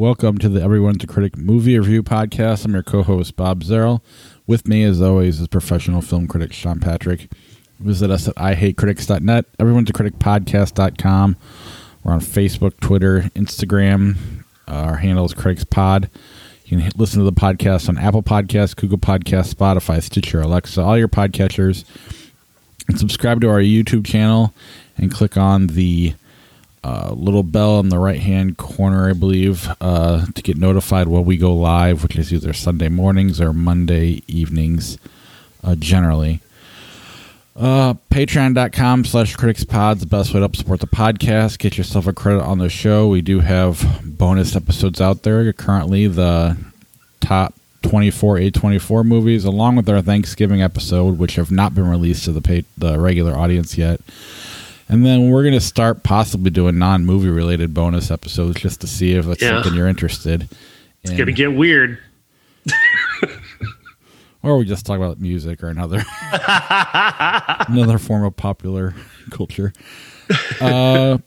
welcome to the Everyone's a Critic movie review podcast. I'm your co-host, Bob Zerl. With me, as always, is professional film critic Sean Patrick. Visit us at ihatecritics.net, everyone's a critic podcast.com. We're on Facebook, Twitter, Instagram. Our handle is CriticsPod. You can listen to the podcast on Apple Podcasts, Google Podcasts, Spotify, Stitcher, Alexa, all your podcatchers. And subscribe to our YouTube channel and click on the little bell in the right-hand corner, I believe, to get notified when we go live, which is either Sunday mornings or Monday evenings, generally. Patreon.com/criticspod is the best way to help support the podcast. Get yourself a credit on the show. We do have bonus episodes out there. Currently, the top 24 A24 movies, along with our Thanksgiving episode, which have not been released to the regular audience yet. And then we're going to start possibly doing non-movie related bonus episodes just to see if it's something you're interested in. It's going to get weird. Or we just talk about music or another form of popular culture. Then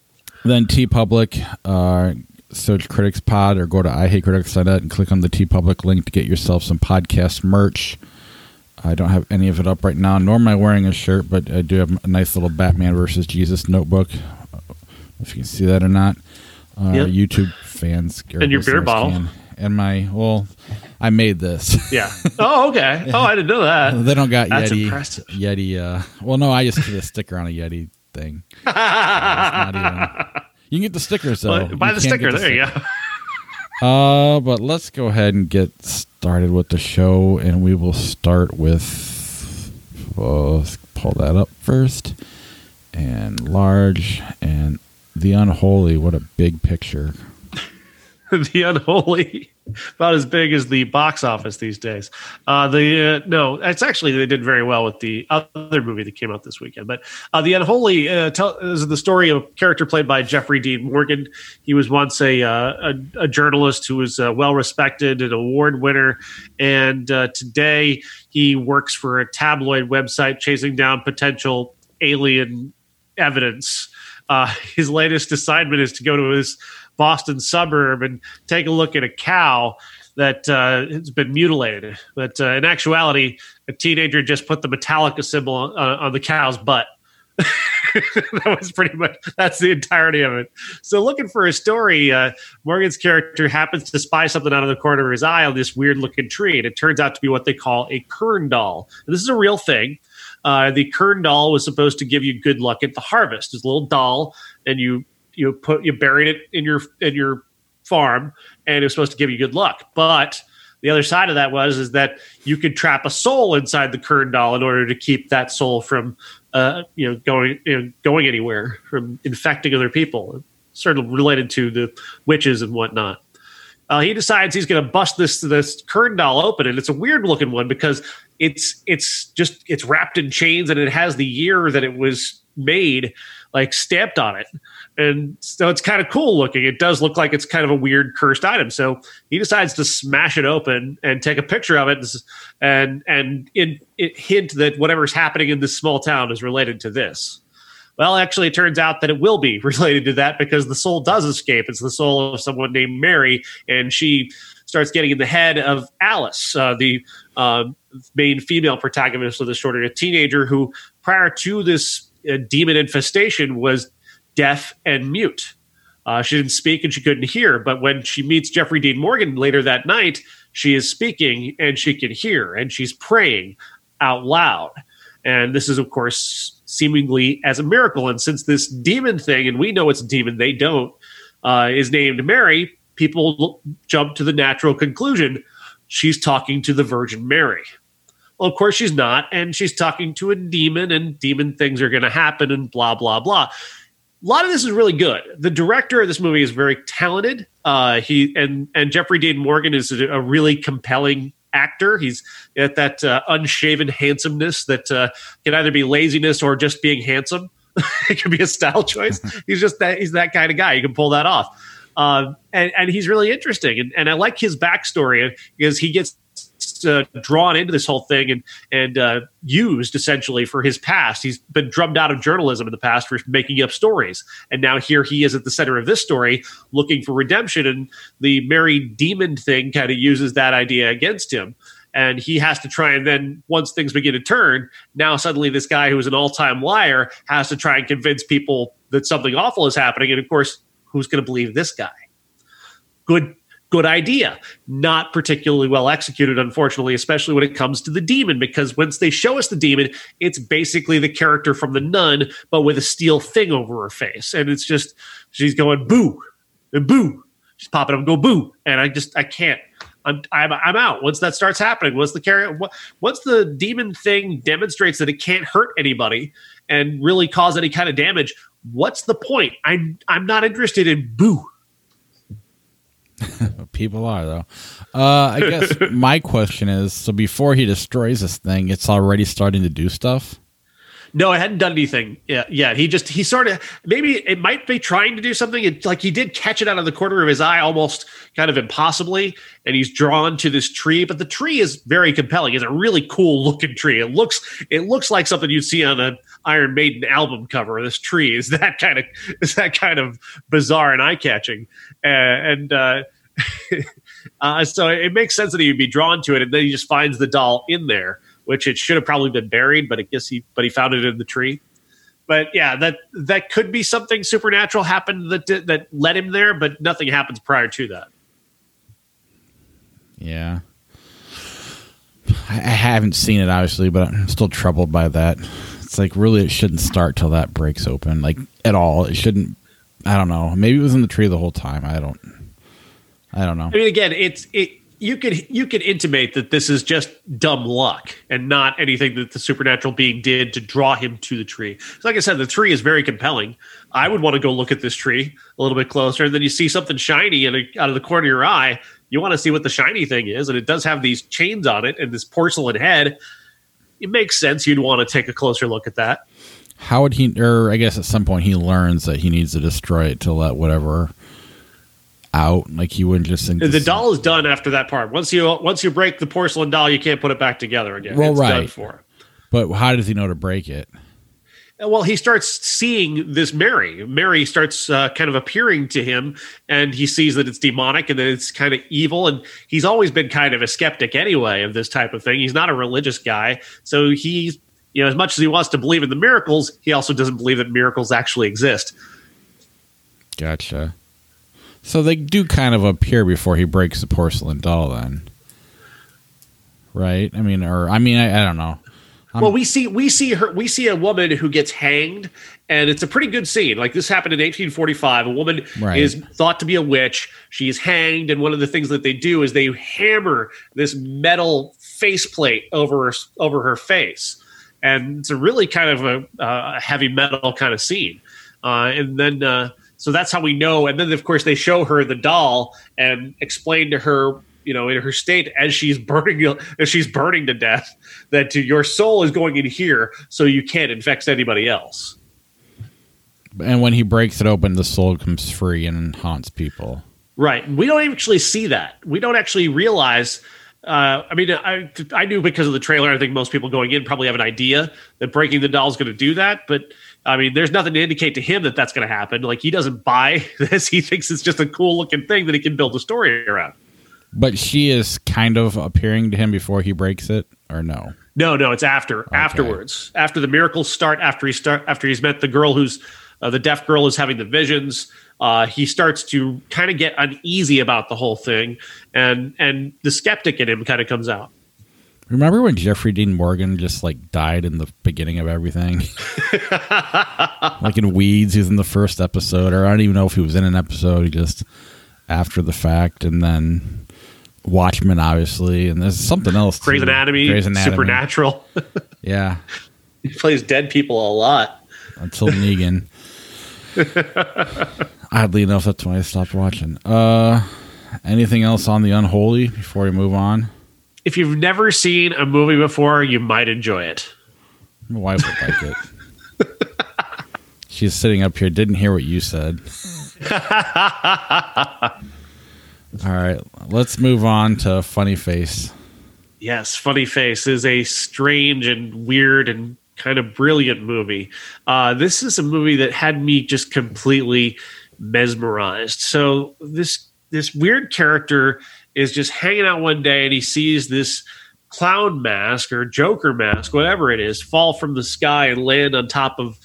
TeePublic, search Critics Pod or go to ihatecritics.net and click on the TeePublic link to get yourself some podcast merch. I don't have any of it up right now, nor am I wearing a shirt, but I do have a nice little Batman versus Jesus notebook. If you can see that or not. YouTube fans. And your beer bottle. And I made this. Yeah. Oh, okay. Oh, I didn't know that. They don't got That's Yeti. Impressive. Well, no, I just put a sticker on a Yeti thing. It's not even. You can get the stickers, though. Buy the sticker. There you go. But let's go ahead and get started with the show, and we will start with. Let's pull that up first. And large and The Unholy. What a big picture. The Unholy, about as big as the box office these days. No, it's actually, they did very well with the other movie that came out this weekend. But The Unholy is the story of a character played by Jeffrey Dean Morgan. He was once a journalist who was well respected, an award winner, and today he works for a tabloid website chasing down potential alien evidence. His latest assignment is to go to his Boston suburb and take a look at a cow that has been mutilated. But in actuality, a teenager just put the Metallica symbol on the cow's butt. That was pretty much, that's the entirety of it. So looking for a story, Morgan's character happens to spy something out of the corner of his eye on this weird looking tree. And it turns out to be what they call a kern doll. And this is a real thing. The kern doll was supposed to give you good luck at the harvest. It's a little doll, and you buried it in your farm, and it was supposed to give you good luck. But the other side of that is that you could trap a soul inside the kern doll in order to keep that soul from going anywhere, from infecting other people. Sort of related to the witches and whatnot. He decides he's going to bust this kern doll open, and it's a weird looking one because it's wrapped in chains, and it has the year that it was made like stamped on it. And so it's kind of cool looking. It does look like it's kind of a weird cursed item. So he decides to smash it open and take a picture of it and hint that whatever's happening in this small town is related to this. Well, actually, it turns out that it will be related to that because the soul does escape. It's the soul of someone named Mary, and she starts getting in the head of Alice, the main female protagonist of the short, a teenager who, prior to this demon infestation, was deaf and mute. She didn't speak and she couldn't hear, but when she meets Jeffrey Dean Morgan later that night, she is speaking and she can hear, and she's praying out loud. And this is, of course, seemingly as a miracle. And since this demon thing, and we know it's a demon, they don't, is named Mary, people jump to the natural conclusion she's talking to the Virgin Mary. Well, of course she's not, and she's talking to a demon, and demon things are going to happen, and blah, blah, blah. A lot of this is really good. The director of this movie is very talented. And Jeffrey Dean Morgan is a really compelling actor. He's at that unshaven handsomeness that can either be laziness or just being handsome. It could be a style choice. He's that kind of guy. You can pull that off. And he's really interesting. And I like his backstory because he gets gets drawn into this whole thing and used essentially for his past. He's been drummed out of journalism in the past for making up stories, and now here he is at the center of this story, looking for redemption. And the married demon thing kind of uses that idea against him. And he has to try and then, once things begin to turn, now suddenly this guy who is an all-time liar has to try and convince people that something awful is happening. And of course, who's going to believe this guy? Good idea. Not particularly well executed, unfortunately, especially when it comes to the demon, because once they show us the demon, it's basically the character from The Nun, but with a steel thing over her face. And it's just, she's going boo and boo. She's popping up and go boo. And I can't. I'm out. Once that starts happening, once the demon thing demonstrates that it can't hurt anybody and really cause any kind of damage, what's the point? I'm not interested in boo. People are, though. I guess my question is, so before he destroys this thing, it's already starting to do stuff? No, it hadn't done anything yet. He sort of, maybe it might be trying to do something. Like he did catch it out of the corner of his eye, almost kind of impossibly, and he's drawn to this tree. But the tree is very compelling. It's a really cool looking tree. It looks like something you'd see on an Iron Maiden album cover. This tree is that kind of bizarre and eye catching, so it makes sense that he would be drawn to it, and then he just finds the doll in there, which it should have probably been buried, but he found it in the tree. But yeah, that could be something supernatural happened that led him there, but nothing happens prior to that. Yeah. I haven't seen it, obviously, but I'm still troubled by that. It's like, really, it shouldn't start till that breaks open, like, at all. It shouldn't, I don't know. Maybe it was in the tree the whole time. I don't know. I mean, again, you could intimate that this is just dumb luck and not anything that the supernatural being did to draw him to the tree. So like I said, the tree is very compelling. I would want to go look at this tree a little bit closer. And then you see something shiny out of the corner of your eye. You want to see what the shiny thing is. And it does have these chains on it and this porcelain head. It makes sense you'd want to take a closer look at that. How would he, or I guess at some point he learns that he needs to destroy it to let whatever out, like he wouldn't just think the doll is done after that part. Once you break the porcelain doll, you can't put it back together again. Well, it's right. Done for. But how does he know to break it? Well, he starts seeing this Mary. Mary starts kind of appearing to him, and he sees that it's demonic and that it's kind of evil. And he's always been kind of a skeptic anyway of this type of thing. He's not a religious guy, so he's, as much as he wants to believe in the miracles, he also doesn't believe that miracles actually exist. Gotcha. So they do kind of appear before he breaks the porcelain doll, then, right? I don't know. Well, we see a woman who gets hanged, and it's a pretty good scene. Like, this happened in 1845. A woman is thought to be a witch. She's hanged, and one of the things that they do is they hammer this metal faceplate over her face, and it's a really kind of a heavy metal kind of scene. And then. So that's how we know. And then, of course, they show her the doll and explain to her, in her state as she's burning to death, that your soul is going in here, so you can't infect anybody else. And when he breaks it open, the soul comes free and haunts people. Right. We don't actually see that. We don't actually realize. I knew because of the trailer. I think most people going in probably have an idea that breaking the doll is going to do that, but. I mean, there's nothing to indicate to him that that's going to happen. Like, he doesn't buy this. He thinks it's just a cool looking thing that he can build a story around. But she is kind of appearing to him before he breaks it, or no? No, it's afterwards. After the miracles start, after he's met the girl who's the deaf girl who's having the visions, he starts to kind of get uneasy about the whole thing, and the skeptic in him kind of comes out. Remember when Jeffrey Dean Morgan just died in the beginning of everything? Like in Weeds, he was in the first episode, or I don't even know if he was in an episode, just after the fact, and then Watchmen, obviously, and there's something else too. Grey's Anatomy. Supernatural. Yeah. He plays dead people a lot. Until Negan. Oddly enough, that's when I stopped watching. Anything else on The Unholy before we move on? If you've never seen a movie before, you might enjoy it. My wife would like it. She's sitting up here, didn't hear what you said. All right, let's move on to Funny Face. Yes, Funny Face is a strange and weird and kind of brilliant movie. This is a movie that had me just completely mesmerized. So this weird character is just hanging out one day and he sees this clown mask or Joker mask, whatever it is, fall from the sky and land on top of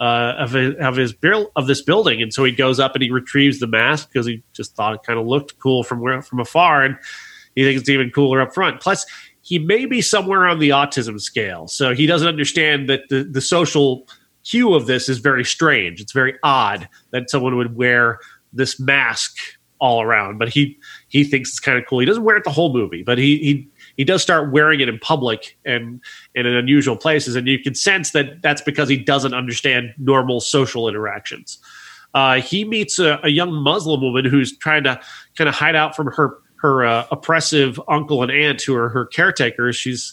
this building. And so he goes up and he retrieves the mask because he just thought it kind of looked cool from afar, and he thinks it's even cooler up front. Plus, he may be somewhere on the autism scale, so he doesn't understand that the social hue of this is very strange. It's very odd that someone would wear this mask all around, but he thinks it's kind of cool. He doesn't wear it the whole movie, but he does start wearing it in public and in unusual places, and you can sense that that's because he doesn't understand normal social interactions. He meets a young Muslim woman who's trying to kind of hide out from her oppressive uncle and aunt who are her caretakers. She's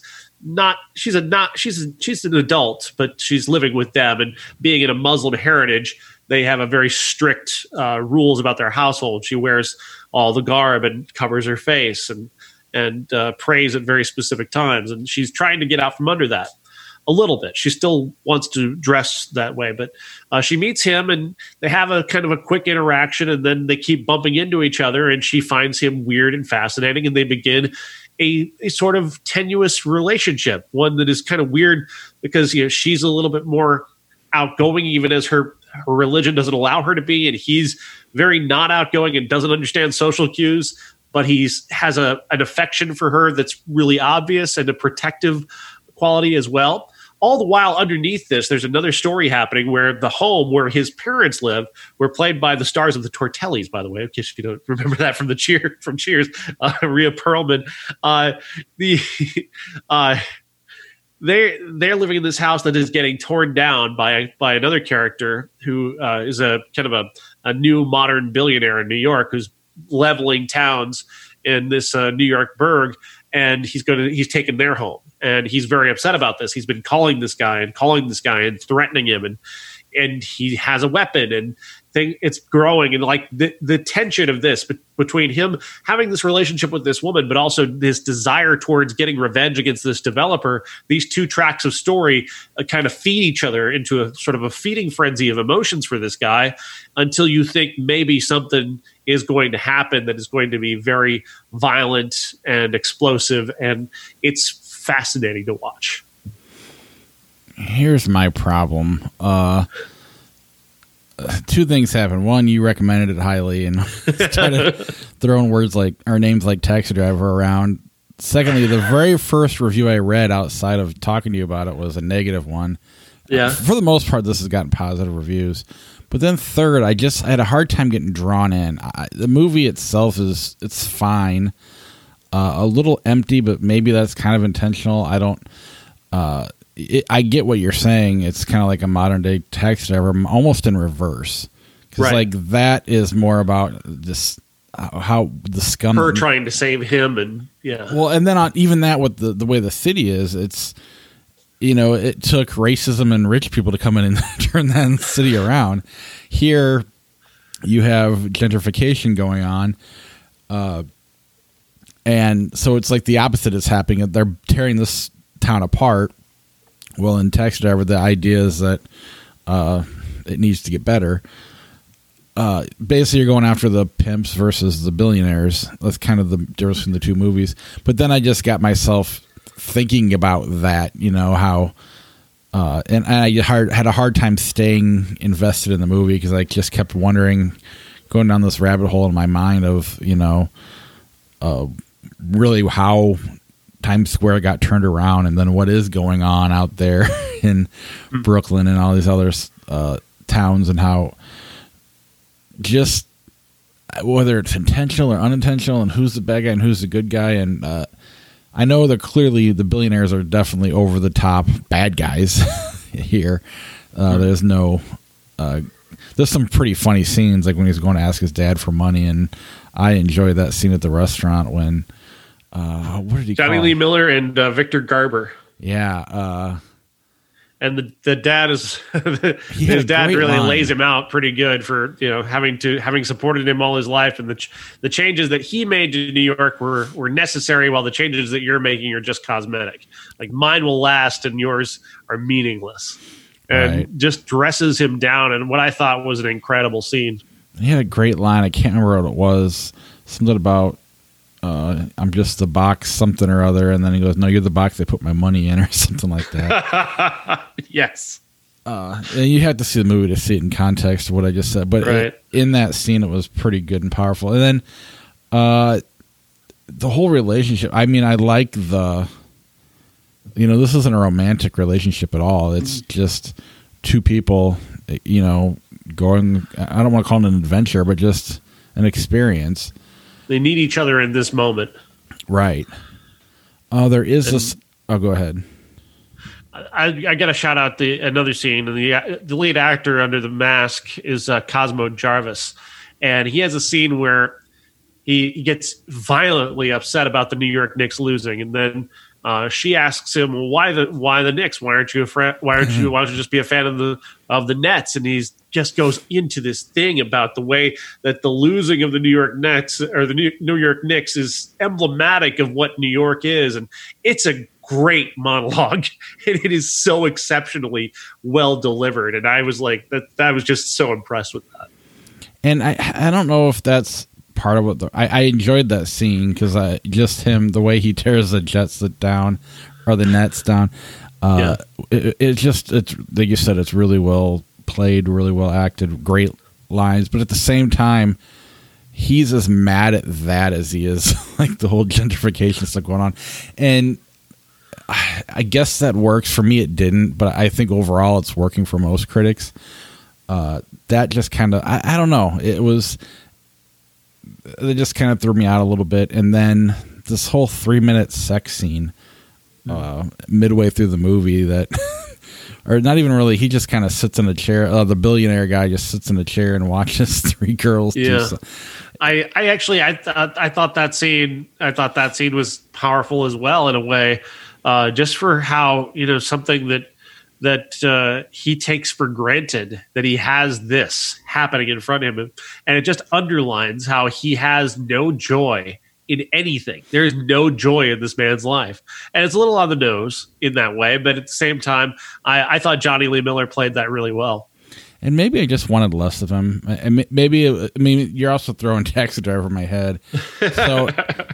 an adult, but she's living with them, and being in a Muslim heritage, they have a very strict rules about their household. She wears all the garb and covers her face and prays at very specific times, and she's trying to get out from under that a little bit. She still wants to dress that way, but she meets him and they have a kind of a quick interaction, and then they keep bumping into each other, and she finds him weird and fascinating, and they begin a sort of tenuous relationship, one that is kind of weird because she's a little bit more outgoing, even as her religion doesn't allow her to be, and he's very not outgoing and doesn't understand social cues, but has an affection for her that's really obvious and a protective quality as well. All the while, underneath this, there's another story happening where the home where his parents live were played by the stars of the Tortellis, by the way, in case you don't remember that from Cheers, Rhea Perlman. They're living in this house that is getting torn down by another character who is a kind of a new modern billionaire in New York who's leveling towns in this New York burg, and he's taken their home, and he's very upset about this. He's been calling this guy and threatening him, and he has a weapon, and it's growing, and like the tension of this between him having this relationship with this woman, but also this desire towards getting revenge against this developer. These two tracks of story kind of feed each other into a sort of a feeding frenzy of emotions for this guy, until you think maybe something is going to happen that is going to be very violent and explosive, and it's fascinating to watch. Here's my problem. Two things happen. One, you recommended it highly and started throwing words like our names like taxi driver around. Secondly, the very first review I read outside of talking to you about it was a negative one. Yeah. For the most part, this has gotten positive reviews. But then third, I had a hard time getting drawn in. The movie itself it's fine. A little empty, but maybe that's kind of intentional. I don't... I get what you're saying. It's kind of like a modern day taxi driver, almost in reverse. Because like that is more about this how the scum. Her trying to save him, and yeah. Well, and then even that with the way the city is, it's it took racism and rich people to come in and turn that city around. Here, you have gentrification going on, and so it's like the opposite is happening. They're tearing this town apart. Well, in Taxi Driver, the idea is that it needs to get better. Basically, you're going after the pimps versus the billionaires. That's kind of the difference between the two movies. But then I just got myself thinking about that, how... and I had a hard time staying invested in the movie because I just kept wondering, going down this rabbit hole in my mind of, really how... Times Square got turned around, and then what is going on out there in Brooklyn and all these other towns, and how just whether it's intentional or unintentional, and who's the bad guy and who's the good guy. And I know that clearly the billionaires are definitely over the top bad guys here. There's some pretty funny scenes, like when he's going to ask his dad for money, and I enjoyed that scene at the restaurant when. What did he Johnny call Lee Miller and Victor Garber. Yeah. and the dad is He had his a dad great really line. lays him out pretty good for having supported him all his life, and the changes that he made to New York were necessary, while the changes that you're making are just cosmetic. Like mine will last and yours are meaningless, and Right. just dresses him down. And what I thought was an incredible scene. He had a great line. I can't remember what it was. Something about I'm just the box something or other, and then he goes, "No, you're the box they put my money in," or something like that. Yes. And you have to see the movie to see it in context of what I just said. But Right. in that scene, it was pretty good and powerful. And then the whole relationship. I mean, I like the. This isn't a romantic relationship at all. It's just two people. Going. I don't want to call it an adventure, but just an experience. They need each other in this moment. Right. There is this. Oh, go ahead. I got to shout out another scene. The lead actor under the mask is Cosmo Jarvis, and he has a scene where he gets violently upset about the New York Knicks losing, and then she asks him, "Well, why the Knicks? Why aren't you a fan? Why don't you just be a fan of the Nets?" And he just goes into this thing about the way that the losing of the New York Nets or the New York Knicks is emblematic of what New York is, and it's a great monologue. It is so exceptionally well delivered, and I was like, that was just so impressed with that. And I don't know if that's part of what I enjoyed that scene because just him, the way he tears the Jets down or the Nets down. It's like you said, it's really well played, really well acted, great lines. But at the same time, he's as mad at that as he is like the whole gentrification stuff going on. And I guess that works. For me, it didn't. But I think overall it's working for most critics. That just kind of, I don't know. It just kind of threw me out a little bit. And then this whole 3-minute sex scene midway through the movie that, or not even really, he just kind of sits in a chair. The billionaire guy just sits in a chair and watches three girls. Yeah. I thought that scene was powerful as well in a way, just for how, something that he takes for granted that he has this happening in front of him. And it just underlines how he has no joy in anything. There is no joy in this man's life. And it's a little on the nose in that way. But at the same time, I thought Johnny Lee Miller played that really well. And maybe I just wanted less of him. And maybe, you're also throwing Taxi Driver in my head. So,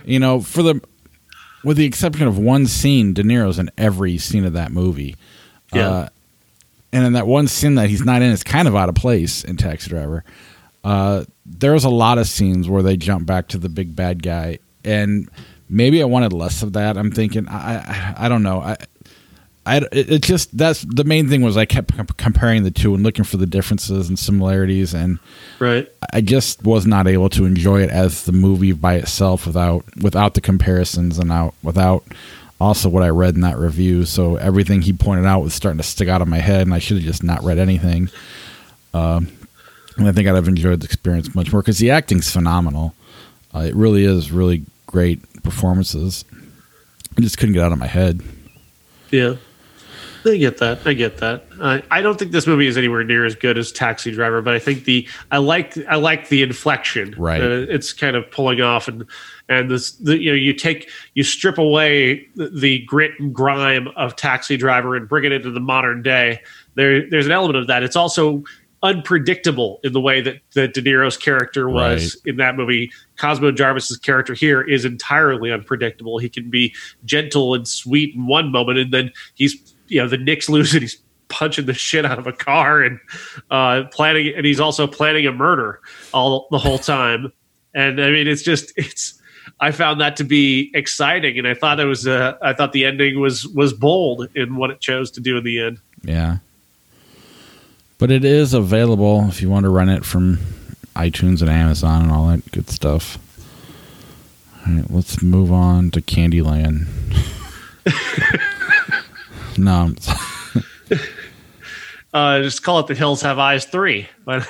with the exception of one scene, De Niro's in every scene of that movie. Yeah. And in that one scene that he's not in, it's kind of out of place in Taxi Driver. There's a lot of scenes where they jump back to the big bad guy, and maybe I wanted less of that. I'm thinking, I don't know. It just, that's the main thing was I kept comparing the two and looking for the differences and similarities, and right. I just was not able to enjoy it as the movie by itself without the comparisons and without also what I read in that review. So everything he pointed out was starting to stick out of my head, and I should have just not read anything. And I think I'd have enjoyed the experience much more because the acting's phenomenal. It really is really great performances. I just couldn't get out of my head. Yeah. I get that. I don't think this movie is anywhere near as good as Taxi Driver, but I think I like the inflection. Right. It's kind of pulling off, and this, you strip away the grit and grime of Taxi Driver and bring it into the modern day. There's an element of that. It's also unpredictable in the way that De Niro's character was in that movie. Cosmo Jarvis's character here is entirely unpredictable. He can be gentle and sweet in one moment, and then he's, the Knicks lose and he's punching the shit out of a car and planning, and he's also planning a murder the whole time. And I mean, I found that to be exciting, and I thought I thought the ending was bold in what it chose to do in the end. Yeah. But it is available if you want to rent it from iTunes and Amazon and all that good stuff. All right, let's move on to Candyland. No. Just call it The Hills Have Eyes 3. But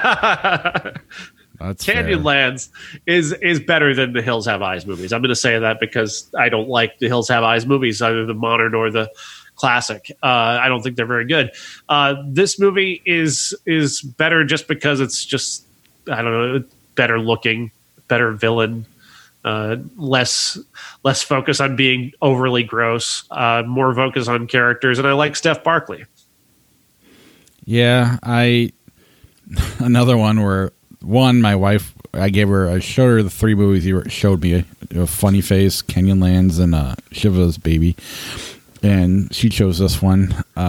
That's Candyland is better than the Hills Have Eyes movies. I'm going to say that because I don't like the Hills Have Eyes movies, either the modern or the classic. I don't think they're very good. This movie is better just because it's just, I don't know, better looking, better villain, less focus on being overly gross, more focus on characters, and I like Steph Barkley. Yeah, another one where my wife, I showed her the 3 movies you showed me, Funny Face, Kenyan Lands, and Shiva's Baby, and she chose this one.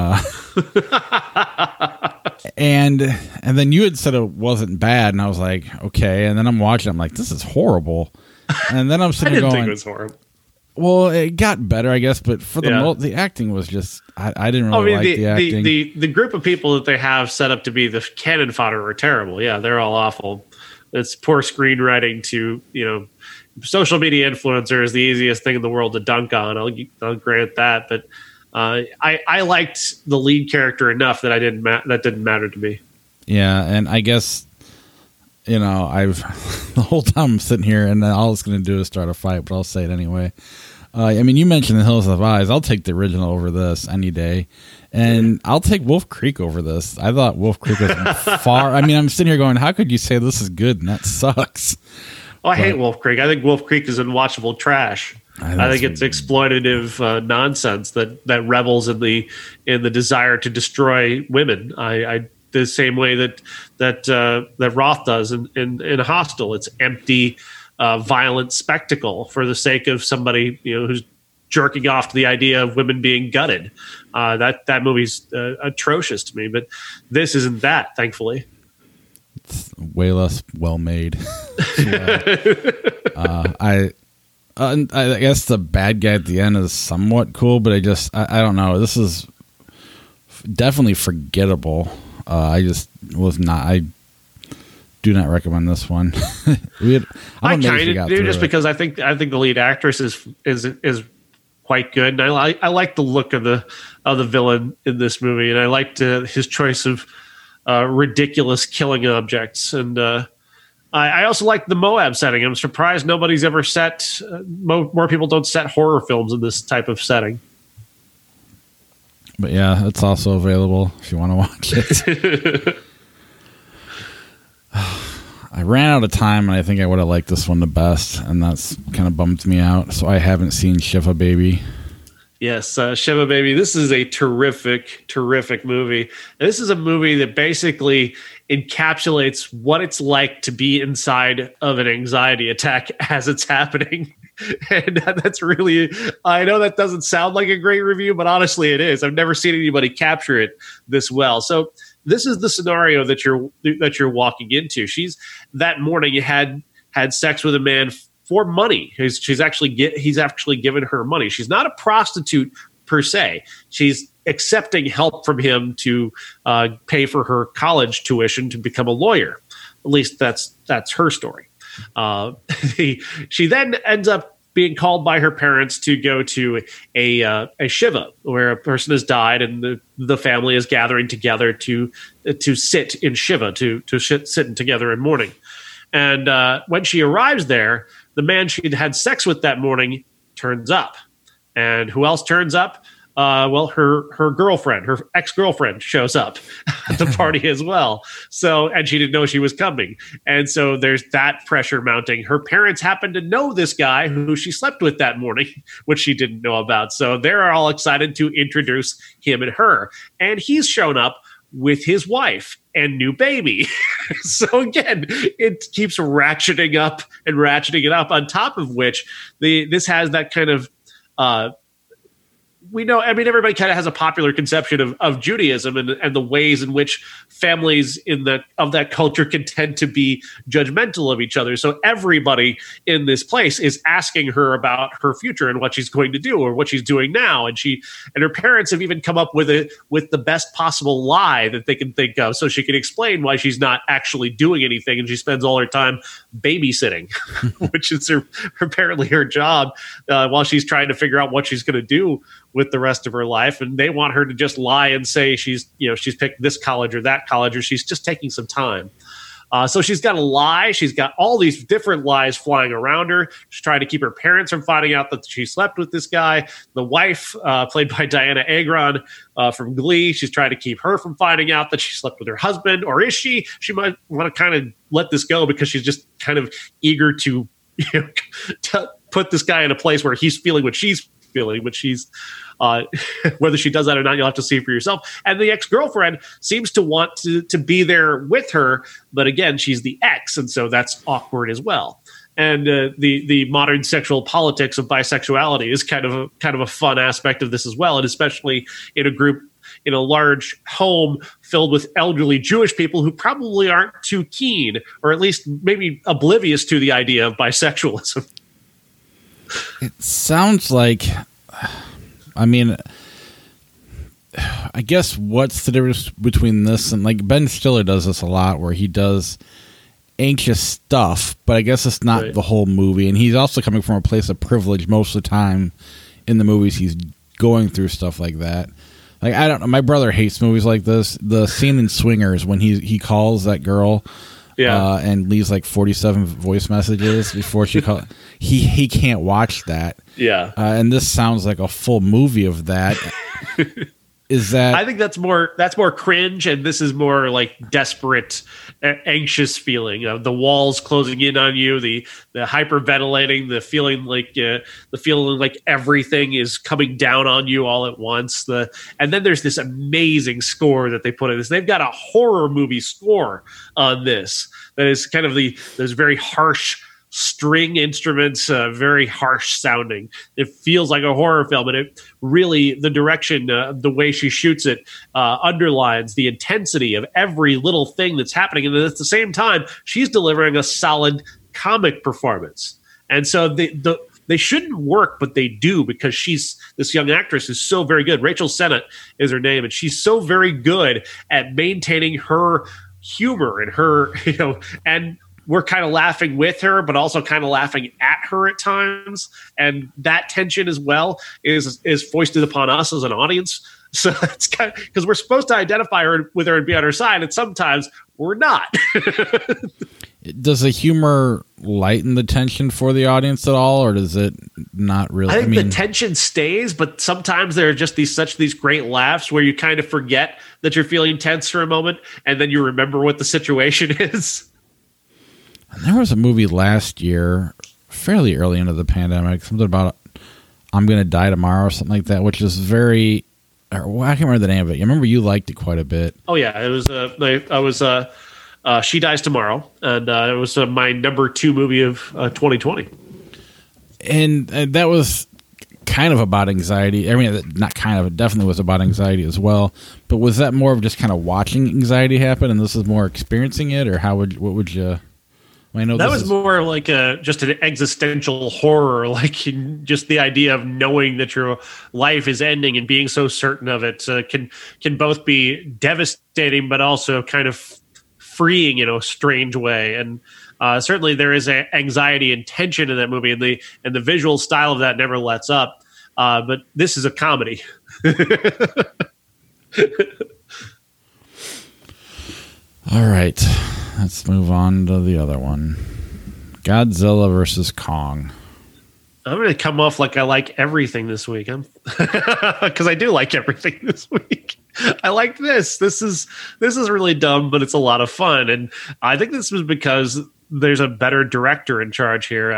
And then you had said it wasn't bad, and I was like, okay. And then I'm watching, I'm like, this is horrible. And then I'm sitting I didn't going, think it was horrible. Well, it got better, I guess, but for the acting was just, I didn't really like the acting. The group of people that they have set up to be the cannon fodder are terrible. Yeah, they're all awful. It's poor screenwriting to, social media influencer is the easiest thing in the world to dunk on. I'll grant that, but I liked the lead character enough that that didn't matter to me. Yeah, and I guess I've the whole time I'm sitting here, and all it's going to do is start a fight, but I'll say it anyway. You mentioned The Hills Have Eyes. I'll take the original over this any day, and I'll take Wolf Creek over this. I thought Wolf Creek was far. I'm sitting here going, how could you say this is good and that sucks? Oh, I hate Wolf Creek. I think Wolf Creek is unwatchable trash. I think it's exploitative nonsense that revels in the desire to destroy women. I the same way that Roth does in Hostel. It's empty, violent spectacle for the sake of somebody who's jerking off to the idea of women being gutted. That movie's atrocious to me, but this isn't that, thankfully. It's way less well made. I guess the bad guy at the end is somewhat cool, but I don't know. This is definitely forgettable. I just was not. I do not recommend this one. I kind of do, just because I think the lead actress is quite good, and I like the look of the villain in this movie, and I liked his choice of ridiculous killing objects, and I also like the Moab setting. I'm surprised nobody's ever set more people don't set horror films in this type of setting. But yeah, it's also available if you want to watch it. I ran out of time, and I think I would have liked this one the best, and that's kind of bummed me out. So I haven't seen Shiva Baby. Yes, Shiva Baby. This is a terrific, terrific movie. And this is a movie that basically encapsulates what it's like to be inside of an anxiety attack as it's happening. And that's really, I know that doesn't sound like a great review, but honestly it is. I've never seen anybody capture it this well. So this is the scenario that you're walking into. She's that morning had sex with a man for money. He's actually given her money. She's not a prostitute per se. She's accepting help from him to pay for her college tuition to become a lawyer. At least that's her story. She then ends up being called by her parents to go to a shiva where a person has died, and the family is gathering together to sit in shiva, to sit together in mourning. And when she arrives there, the man she'd had sex with that morning turns up. And who else turns up? Her girlfriend, her ex-girlfriend shows up at the party as well. So, and she didn't know she was coming. And so there's that pressure mounting. Her parents happen to know this guy who she slept with that morning, which she didn't know about. So they're all excited to introduce him and her. And he's shown up with his wife and new baby. So again, it keeps ratcheting up and ratcheting it up, on top of which this has that kind of we know, everybody kind of has a popular conception of Judaism and the ways in which families of that culture can tend to be judgmental of each other. So everybody in this place is asking her about her future and what she's going to do or what she's doing now. And her parents have even come up with the best possible lie that they can think of, so she can explain why she's not actually doing anything and she spends all her time babysitting, which is apparently her job, while she's trying to figure out what she's going to do with the rest of her life. And they want her to just lie and say she's picked this college or that college, or she's just taking some time. So she's got to lie. She's got all these different lies flying around her. She's trying to keep her parents from finding out that she slept with this guy. The wife, played by Diana Agron from Glee, she's trying to keep her from finding out that she slept with her husband. Or is she? She might want to kind of let this go because she's just kind of eager to, to put this guy in a place where he's feeling what she's feeling, but she's whether she does that or not, you'll have to see for yourself. And the ex-girlfriend seems to want to be there with her, but again, she's the ex, and so that's awkward as well. And the modern sexual politics of bisexuality is kind of a fun aspect of this as well, and especially in a large home filled with elderly Jewish people who probably aren't too keen, or at least maybe oblivious to the idea of bisexualism. It sounds like, I mean, I guess what's the difference between this and, like, Ben Stiller does this a lot where he does anxious stuff, but I guess it's not the whole movie. And he's also coming from a place of privilege most of the time in the movies. He's going through stuff like that. Like, I don't know. My brother hates movies like this. The scene in Swingers when he calls that girl and leaves like 47 voice messages before she calls. He can't watch that. Yeah. And this sounds like a full movie of that. Is that? I think that's more cringe, and this is more like desperate, anxious feeling of the walls closing in on you, the hyperventilating, the feeling like everything is coming down on you all at once. And then there's this amazing score that they put in this. They've got a horror movie score on this that is kind of those very harsh string instruments, very harsh sounding. It feels like a horror film, and it really, the direction, the way she shoots it, underlines the intensity of every little thing that's happening. And at the same time, she's delivering a solid comic performance. And so they shouldn't work, but they do, because this young actress is so very good. Rachel Sennett is her name, and she's so very good at maintaining her humor and her, and we're kind of laughing with her, but also kind of laughing at her at times. And that tension as well is foisted upon us as an audience. So it's kind of, because we're supposed to identify with her and be on her side, and sometimes we're not. Does the humor lighten the tension for the audience at all, or does it not really? I think the tension stays, but sometimes there are just these great laughs where you kind of forget that you're feeling tense for a moment, and then you remember what the situation is. There was a movie last year, fairly early into the pandemic, something about I'm Gonna Die Tomorrow or something like that, which is very, I can't remember the name of it. I remember you liked it quite a bit. Oh yeah, it was She Dies Tomorrow, and it was my number 2 movie of 2020. And that was kind of about anxiety. I mean, not kind of, it definitely was about anxiety as well. But was that more of just kind of watching anxiety happen, and this is more experiencing it, or what would you? I know that was more like just an existential horror, like just the idea of knowing that your life is ending and being so certain of it can both be devastating, but also kind of freeing in a strange way. And certainly there is anxiety and tension in that movie, and the visual style of that never lets up. But this is a comedy. All right. Let's move on to the other one. Godzilla versus Kong. I'm going to come off like I like everything this week, because I do like everything this week. I like this. This is really dumb, but it's a lot of fun, and I think this was because there's a better director in charge here.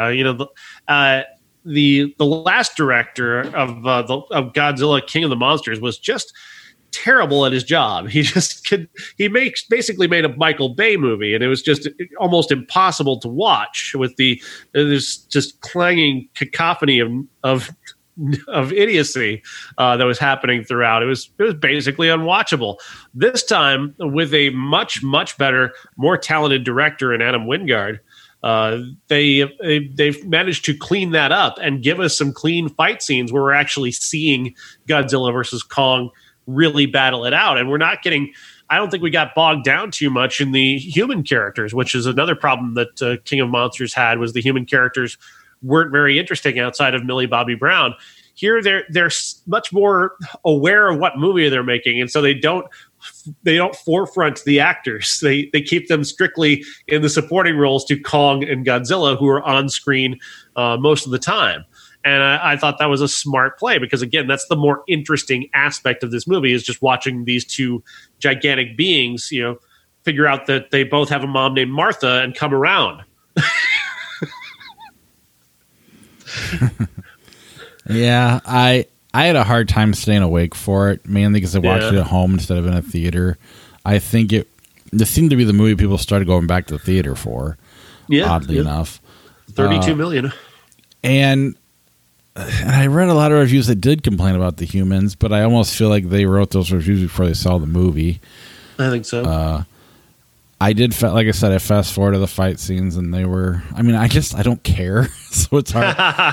The last director of Godzilla King of the Monsters was just terrible at his job. He basically made a Michael Bay movie, and it was just almost impossible to watch with there's just clanging cacophony of idiocy that was happening throughout. It was basically unwatchable. This time with a much, much better, more talented director in Adam Wingard, they've managed to clean that up and give us some clean fight scenes where we're actually seeing Godzilla versus Kong really battle it out. And I don't think we got bogged down too much in the human characters, which is another problem that King of Monsters had, was the human characters weren't very interesting outside of Millie Bobby Brown. Here, they're much more aware of what movie they're making, and so they don't forefront the actors. They keep them strictly in the supporting roles to Kong and Godzilla, who are on screen most of the time. And I thought that was a smart play because, again, that's the more interesting aspect of this movie is just watching these two gigantic beings, figure out that they both have a mom named Martha and come around. Yeah, I had a hard time staying awake for it, mainly because I watched it at home instead of in a theater. I think this seemed to be the movie people started going back to the theater for, oddly enough. 32 million. And I read a lot of reviews that did complain about the humans, but I almost feel like they wrote those reviews before they saw the movie. I think so. I did, like I said, I fast forward to the fight scenes, and they were. I mean, I don't care, so it's hard.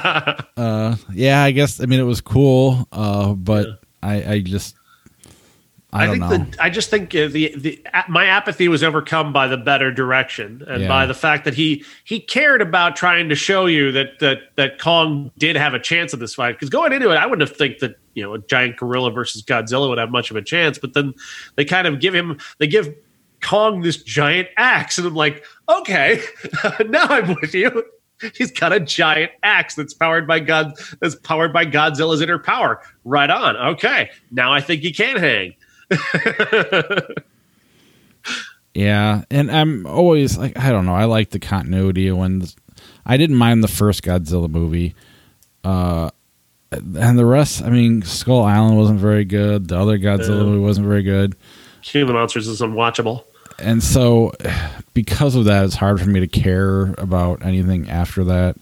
I guess. I mean, it was cool, but I don't know. I just think my apathy was overcome by the better direction and by the fact that he cared about trying to show you that Kong did have a chance at this fight. Because going into it, I wouldn't have think that a giant gorilla versus Godzilla would have much of a chance. But then they kind of give Kong this giant axe, and I'm like, okay, now I'm with you. He's got a giant axe that's powered by Godzilla's inner power. Right on. Okay, now I think he can hang. Yeah, and I'm always like, I don't know, I like the continuity of I didn't mind the first Godzilla movie, and the rest. I mean, Skull Island wasn't very good. The other Godzilla movie wasn't very good. King of the Monsters is unwatchable. And so, because of that, it's hard for me to care about anything after that.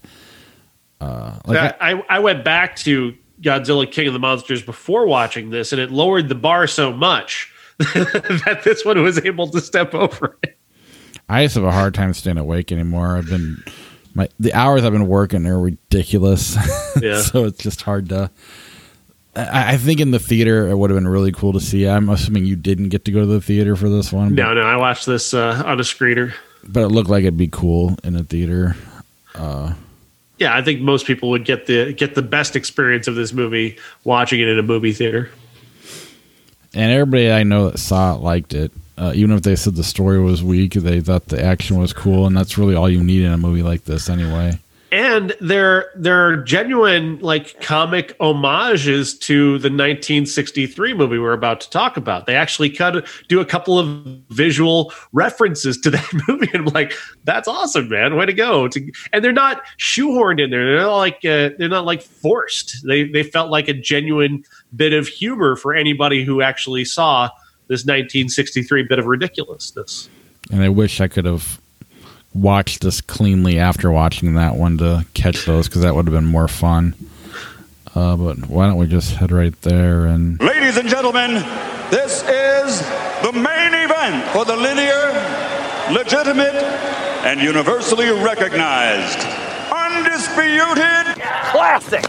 I went back to Godzilla King of the Monsters before watching this, and it lowered the bar so much that this one was able to step over it. I just have a hard time staying awake anymore. The hours I've been working are ridiculous. Yeah. So it's just hard to. I think in the theater it would have been really cool to see. I'm assuming you didn't get to go to the theater for this one. No, I watched this on a screener. But it looked like it'd be cool in a theater. Yeah, I think most people would get the best experience of this movie watching it in a movie theater. And everybody I know that saw it liked it. Even if they said the story was weak, they thought the action was cool, and that's really all you need in a movie like this anyway. And they're genuine comic homages to the 1963 movie we're about to talk about. They actually do a couple of visual references to that movie, and I'm like, that's awesome, man! Way to go! And they're not shoehorned in there. They're not forced. They felt like a genuine bit of humor for anybody who actually saw this 1963 bit of ridiculousness. And I wish I could have watched this cleanly after watching that one to catch those, because that would have been more fun. But why don't we just head right there? And ladies and gentlemen, this is the main event for the linear, legitimate, and universally recognized, undisputed classic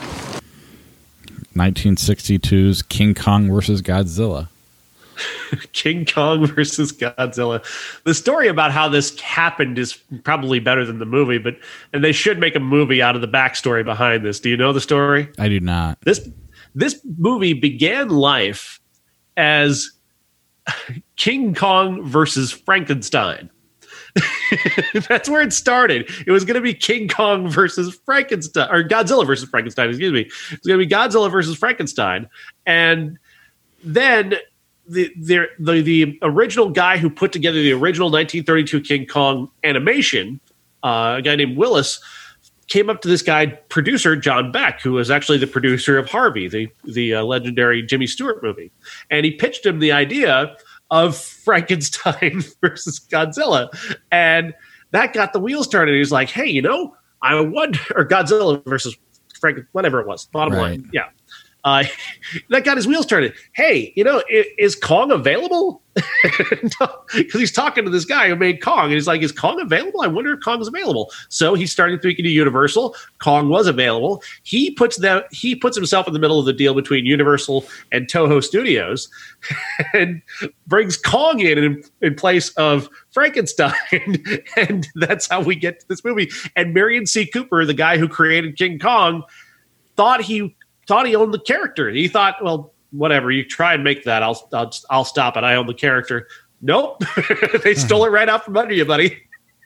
1962's King Kong versus Godzilla. King Kong versus Godzilla. The story about how this happened is probably better than the movie, and they should make a movie out of the backstory behind this. Do you know the story? I do not. This movie began life as King Kong versus Frankenstein. That's where it started. It was going to be King Kong versus Frankenstein, or Godzilla versus Frankenstein, excuse me. It was going to be Godzilla versus Frankenstein. And then the original guy who put together the original 1932 King Kong animation, a guy named Willis, came up to this guy, producer John Beck, who was actually the producer of Harvey, the legendary Jimmy Stewart movie. And he pitched him the idea of Frankenstein versus Godzilla. And that got the wheels turning. He's like, hey, I wonder, or Godzilla versus Frank, whatever it was, bottom line. Yeah. That got his wheels turning. Hey, is Kong available? Because he's talking to this guy who made Kong, and he's like, is Kong available? I wonder if Kong's available. So he started thinking to Universal. Kong was available. He puts himself in the middle of the deal between Universal and Toho Studios and brings Kong in place of Frankenstein. And that's how we get to this movie. And Marion C. Cooper, the guy who created King Kong, thought he owned the character. He thought, well, whatever, you try and make that, I'll stop it. I own the character. Nope. They stole it right out from under you, buddy.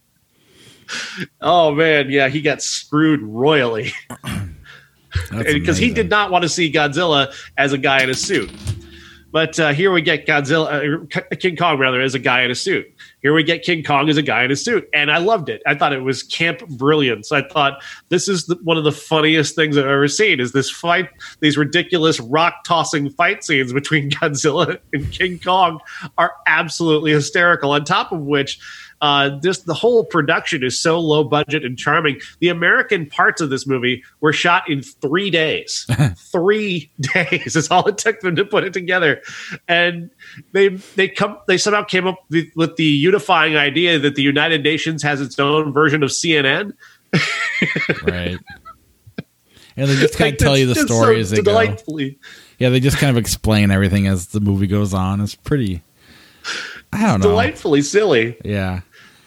Oh man, yeah, he got screwed royally. Because he did not want to see Godzilla as a guy in a suit. But here we get King Kong rather, as a guy in a suit. Here we get King Kong as a guy in a suit. And I loved it. I thought it was camp brilliance. I thought this is one of the funniest things I've ever seen, is this fight, these ridiculous rock-tossing fight scenes between Godzilla and King Kong are absolutely hysterical. On top of which, the whole production is so low budget and charming. The American parts of this movie were shot in 3 days. 3 days is all it took them to put it together, and they somehow came up with the unifying idea that the United Nations has its own version of CNN. Right. And they just kind of tell you the story so as they delightfully go. Yeah, they just kind of explain everything as the movie goes on. It's pretty. I don't know. Delightfully silly. Yeah.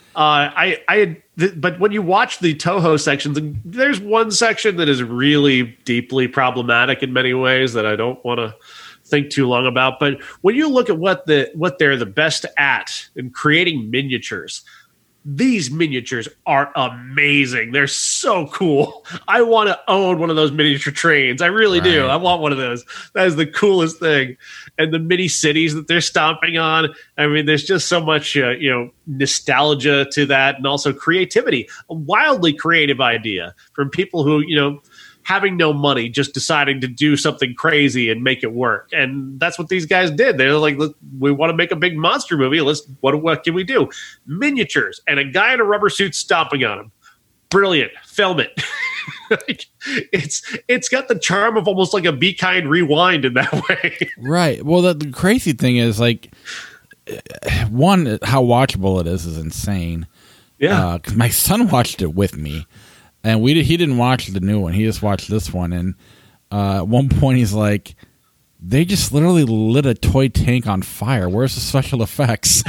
But when you watch the Toho sections, there's one section that is really deeply problematic in many ways that I don't want to think too long about. But when you look at what they're the best at in creating miniatures, these miniatures are amazing. They're so cool. I want to own one of those miniature trains. I really do. I want one of those. That is the coolest thing. And the mini cities that they're stomping on. I mean, there's just so much, nostalgia to that, and also creativity. A wildly creative idea from people who, having no money, just deciding to do something crazy and make it work. And that's what these guys did. They're like, we want to make a big monster movie. What can we do? Miniatures and a guy in a rubber suit stomping on him. Brilliant. Film it. It's got the charm of almost like a Be Kind Rewind in that way. Right. Well, the crazy thing is, like, one, how watchable it is insane. Yeah. 'Cause my son watched it with me. And he didn't watch the new one. He just watched this one. And at one point he's like, they just literally lit a toy tank on fire. Where's the special effects?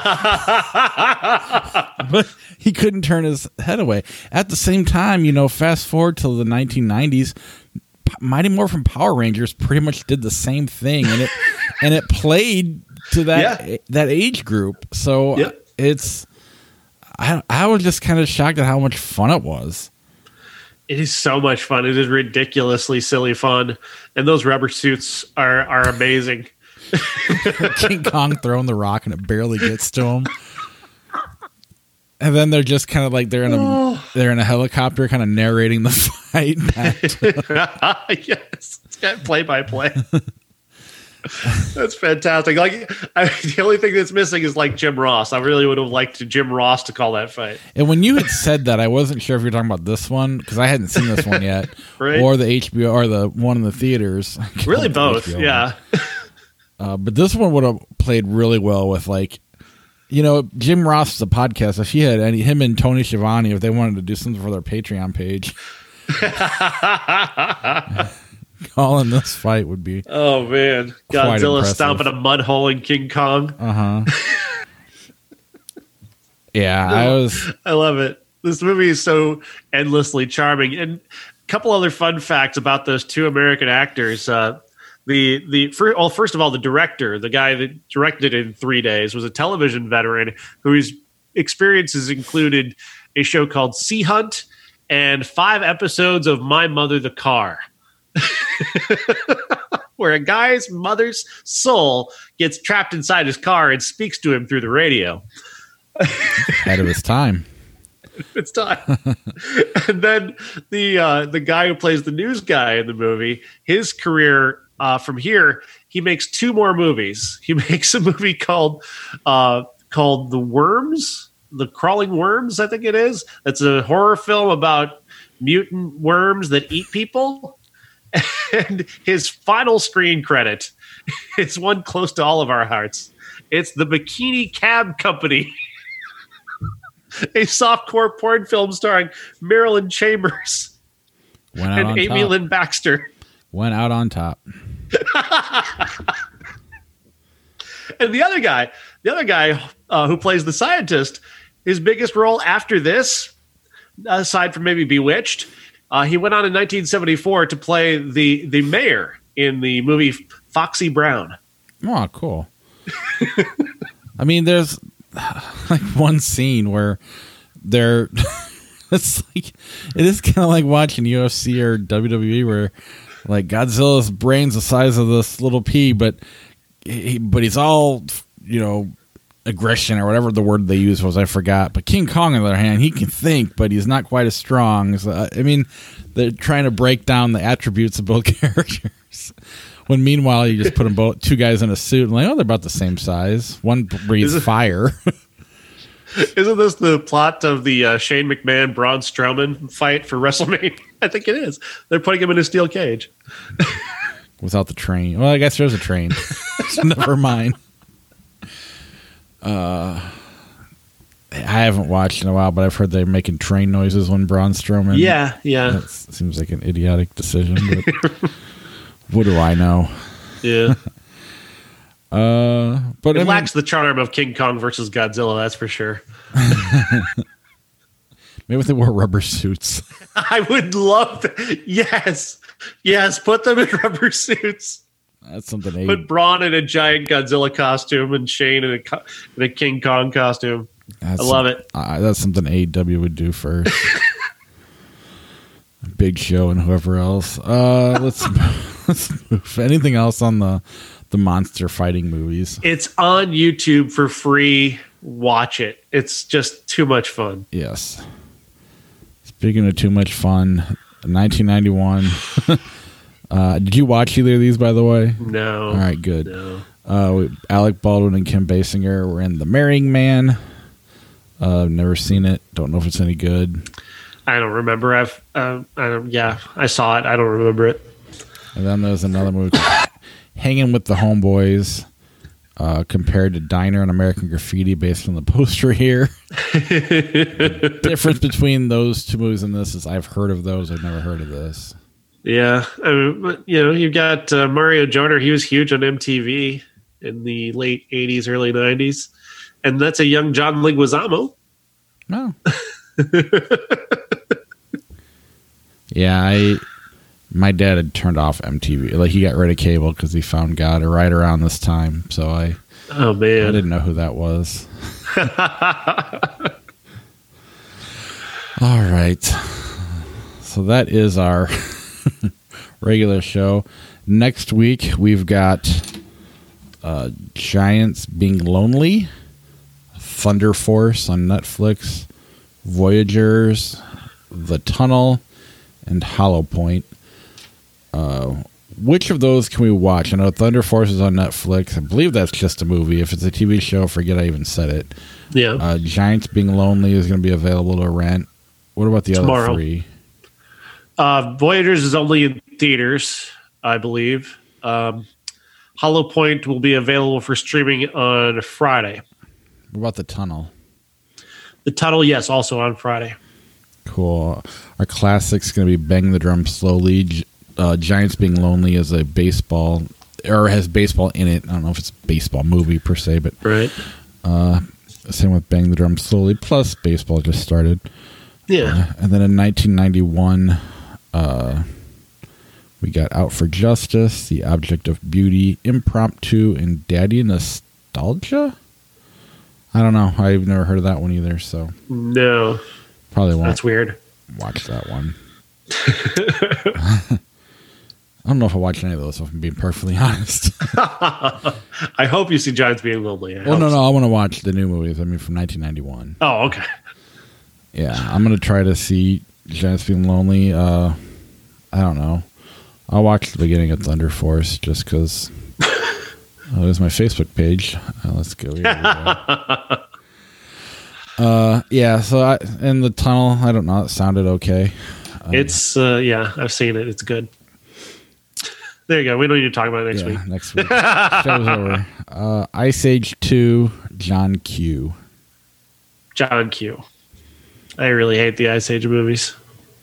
But he couldn't turn his head away. At the same time, fast forward to the 1990s, Mighty Morphin Power Rangers pretty much did the same thing. And it played to that age group. So it's... I was just kind of shocked at how much fun it was. It is so much fun. It is ridiculously silly fun. And those rubber suits are amazing. King Kong throwing the rock and it barely gets to him. And then they're just kind of like they're in a helicopter kind of narrating the fight. Yes. It's got play-by-play. That's fantastic. The only thing that's missing is like Jim Ross. I really would have liked Jim Ross to call that fight. And when you had said that, I wasn't sure if you were talking about this one because I hadn't seen this one yet, right? Or the HBO or the one in the theaters. Really, both, yeah. But this one would have played really well with Jim Ross is a podcast. If he had him and Tony Schiavone, if they wanted to do something for their Patreon page. Calling this fight would be man, Godzilla stomping a mud hole in King Kong. Yeah, I love it. This movie is so endlessly charming. And a couple other fun facts about those two American actors. First of all, the director, the guy that directed it in 3 days, was a television veteran whose experiences included a show called Sea Hunt and 5 episodes of My Mother the Car. Where a guy's mother's soul gets trapped inside his car and speaks to him through the radio. Ahead of his time. It's time. And then the guy who plays the news guy in the movie, his career from here, he makes 2 more movies. He makes a movie called The Worms, The Crawling Worms, I think it is. It's a horror film about mutant worms that eat people. And his final screen credit is one close to all of our hearts. It's The Bikini Cab Company, a softcore porn film starring Marilyn Chambers and Amy Lynn Baxter. Went out on top. And the other guy who plays the scientist, his biggest role after this, aside from maybe Bewitched, he went on in 1974 to play the mayor in the movie Foxy Brown. Oh, cool. I mean, there's like one scene where they're it's like it is kind of like watching UFC or WWE where like Godzilla's brain's the size of this little pea, but he's all, you know, aggression or whatever the word they used was, I forgot. But King Kong, on the other hand, he can think, but he's not quite as strong. So, I mean, they're trying to break down the attributes of both characters. When meanwhile, you just put them both, two guys in a suit, and like, oh, they're about the same size. One breathes fire. Isn't this the plot of the Shane McMahon Braun Strowman fight for WrestleMania? I think it is. They're putting him in a steel cage without the train. Well, I guess there's a train. So never mind. I haven't watched in a while, but I've heard they're making train noises when Braun Strowman. Yeah. That seems like an idiotic decision. But what do I know? Yeah. But it lacks the charm of King Kong versus Godzilla, that's for sure. Maybe if they wore rubber suits. I would love that. Yes, put them in rubber suits. That's something. Put Braun in a giant Godzilla costume and Shane in a King Kong costume. I love it. That's something AEW would do first. Big Show and whoever else. Let's move. Anything else on the monster fighting movies? It's on YouTube for free. Watch it. It's just too much fun. Yes. Speaking of too much fun, 1991. Did you watch either of these, by the way? No. All right, good. No. Alec Baldwin and Kim Basinger were in The Marrying Man. Never seen it. Don't know if it's any good. I don't remember. I saw it. I don't remember it. And then there's another movie called Hanging with the Homeboys, compared to Diner and American Graffiti based on the poster here. The difference between those two movies and this is I've heard of those. I've never heard of this. Yeah. I mean, you've got Mario Joyner. He was huge on MTV in the late 80s, early 90s. And that's a young John Leguizamo. Oh. Yeah, my dad had turned off MTV. Like, he got rid of cable because he found God right around this time. So I didn't know who that was. All right. So that is our regular show. Next week, we've got Giants Being Lonely, Thunder Force on Netflix, Voyagers, The Tunnel, and Hollow Point. Which of those can we watch? I know Thunder Force is on Netflix. I believe that's just a movie. If it's a TV show, forget I even said it. Yeah. Giants Being Lonely is going to be available to rent. What about the other three? Voyagers is only in theaters, I believe. Hollow Point will be available for streaming on Friday. What about The Tunnel? The Tunnel, yes, also on Friday. Cool. Our classic's going to be Bang the Drum Slowly. Giants Being Lonely is a baseball, or has baseball in it. I don't know if it's a baseball movie per se, but right. Same with Bang the Drum Slowly. Plus, baseball just started. Yeah. And then in 1991, we got Out for Justice, The Object of Beauty, Impromptu, and Daddy Nostalgia. I don't know. I've never heard of that one either. So no, probably won't. That's weird. Watch that one. I don't know if I watched any of those, if I'm being perfectly honest. I hope you see Giants Being Lonely. No. I want to watch the new movies. I mean, from 1991. Oh, okay. Yeah, I'm going to try to see Giants Being Lonely. I don't know. I'll watch the beginning of Thunder Force just because. Oh, there's my Facebook page. Let's go here. Yeah, so in The Tunnel, I don't know. It sounded okay. It's, I've seen it. It's good. There you go. We don't need to talk about it next week. Next week. Show's over. Ice Age 2, John Q. John Q. I really hate the Ice Age movies.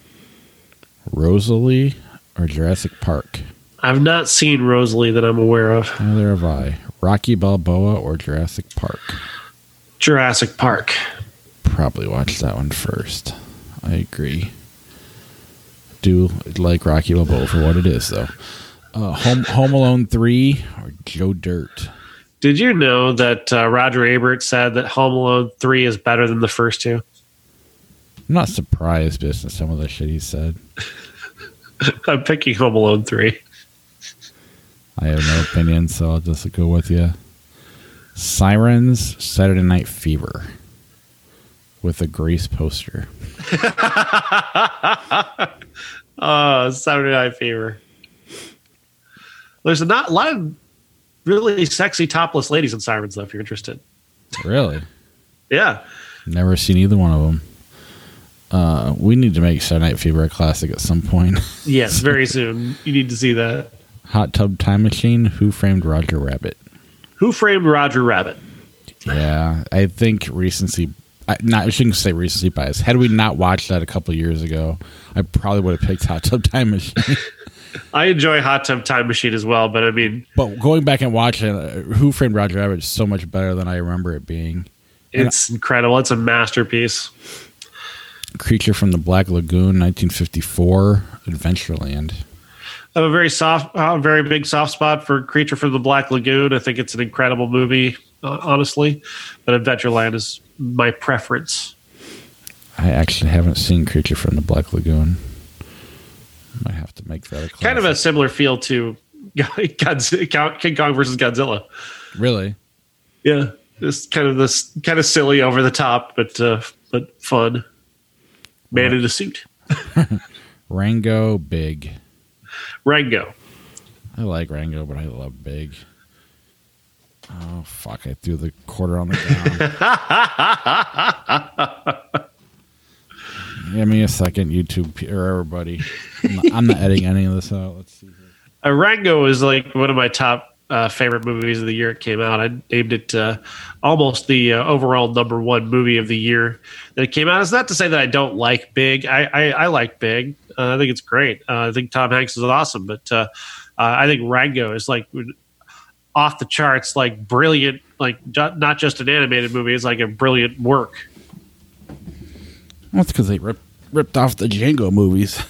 Rosalie or Jurassic Park? I've not seen Rosalie that I'm aware of. Neither have I. Rocky Balboa or Jurassic Park? Jurassic Park. Probably watch that one first. I agree. Do like Rocky Balboa for what it is, though. Home Alone 3 or Joe Dirt? Did you know that Roger Ebert said that Home Alone 3 is better than the first two? I'm not surprised based on some of the shit he said. I'm picking Home Alone 3. I have no opinion, so I'll just go with you. Sirens, Saturday Night Fever. With a Grace poster. Saturday Night Fever. There's a lot of really sexy topless ladies in Sirens, though, if you're interested. Really? Yeah. Never seen either one of them. We need to make Saturday Night Fever a classic at some point. Yes, very soon. You need to see that. Hot Tub Time Machine, Who Framed Roger Rabbit? Who Framed Roger Rabbit? Yeah, I think I shouldn't say recency bias. Had we not watched that a couple years ago, I probably would have picked Hot Tub Time Machine. I enjoy Hot Tub Time Machine as well, but I mean... But going back and watching Who Framed Roger Rabbit is so much better than I remember it being. It's incredible. It's a masterpiece. Creature from the Black Lagoon, 1954, Adventureland. I have a very big soft spot for Creature from the Black Lagoon. I think it's an incredible movie, honestly. But Adventureland is my preference. I actually haven't seen Creature from the Black Lagoon. Might have to make that a classic. Kind of a similar feel to King Kong versus Godzilla. Really? Yeah, just kind of silly, over the top, but fun. Man in a suit. Rango, Big. Rango. I like Rango, but I love Big. Oh fuck! I threw the quarter on the ground. Give me a second, YouTube or everybody. I'm not editing any of this out. Let's see here. Rango is like one of my top favorite movies of the year it came out. I named it almost the overall number one movie of the year that it came out. It's not to say that I don't like Big. I like Big. I think it's great. I think Tom Hanks is awesome, but I think Rango is like off the charts, like brilliant, like not just an animated movie. It's like a brilliant work. Well, it's because they ripped off the Django movies.